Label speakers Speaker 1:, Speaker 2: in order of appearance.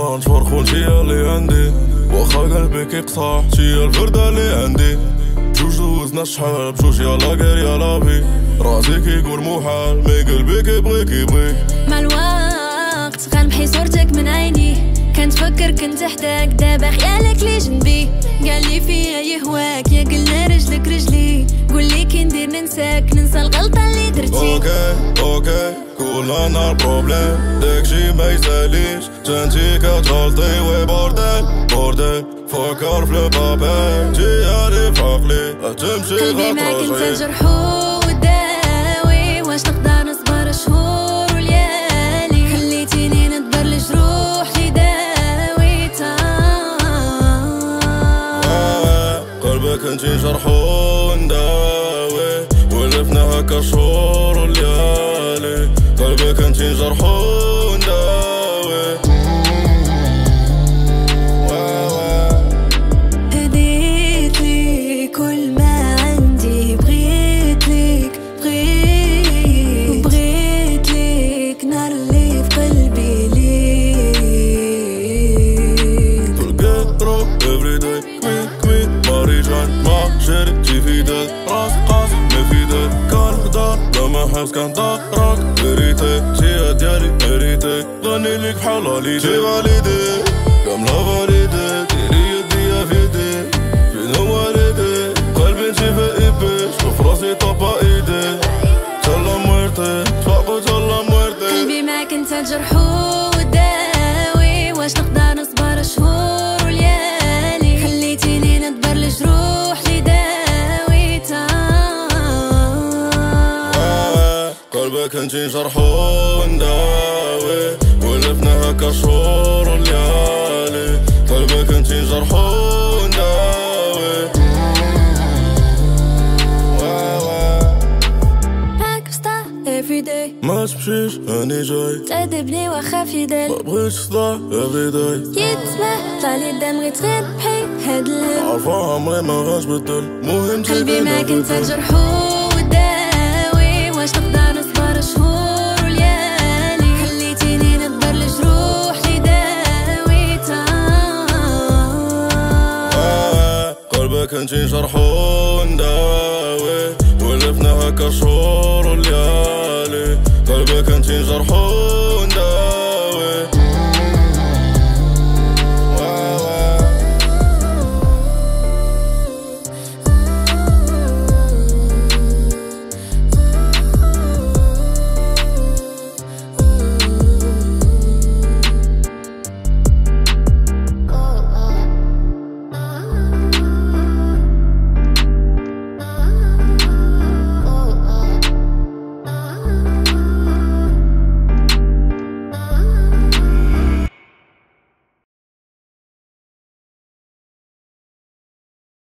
Speaker 1: فرحان فرخون شي اللي عندي واخا قلبك يقطع شي الفردة اللي عندي بجوج دوزنا شحال بجوج يلا غير يلا بي راسي كيقول محال مي قلبك يبغيك يبغيك.
Speaker 2: مع الوقت غنمحي صورتك من عيني كنتفكر كنت حداك دابا خيالك لي جنبي قالي فيا يهواك يا قلنا رجلك رجلي قولي كي ندير ننساك ننسى الغلطة اللي درتي.
Speaker 1: اوكي كلنا نهار بروبليم داكشي ما يساليش جانتي كتغلطي وي بورديل فكر في البابيل جيالي في عقلي تمشي
Speaker 2: قلبي معاك انت الجرح وداوي واش نقدر نصبر شهور وليالي خليتيني ندبر الجروح لي داويتها
Speaker 1: قلبك انتي جرح ونداوي ولفنا هكا شهور وليالي قلبك انتي جرح ونداوي حاس كان ضهرك بريتك شي ديالي بريتك غني ليك بحال والديك شي والديك كاملة والديك ديري يديا في يديك فين هو والديك قلبي نشي في ايبيش وفراسي طابا ايديك تلا مويرتي تفاقو تلا مويرتي.
Speaker 2: قلبي معاك انت الجرح وداوي واش نقدر نصبر شهور وليالي خليتيني ندبر الجروح لي داويتها
Speaker 1: قلبك انتي جرح ونداوي ولفنا هكا شهور وليالي قلبك انتي جرح ونداوي
Speaker 2: معاك بصداع everyday
Speaker 1: ما تمشيش هاني جاي
Speaker 2: تأدبني واخا فيدال
Speaker 1: مبغيتش صداع everyday
Speaker 2: يتسمع طالي الدم غير تربحي هاد الليل
Speaker 1: عارفة عمري ما غنبدل مهم
Speaker 2: قلبي معاك انت الجرح وداوي واش نقدر نصبر شهور وليالي خليتيني ندبر الجروح لي داويتها
Speaker 1: قلبك انتي جرح ونداوي ولفنا هكا شهور وليالي قلبك انتي جرح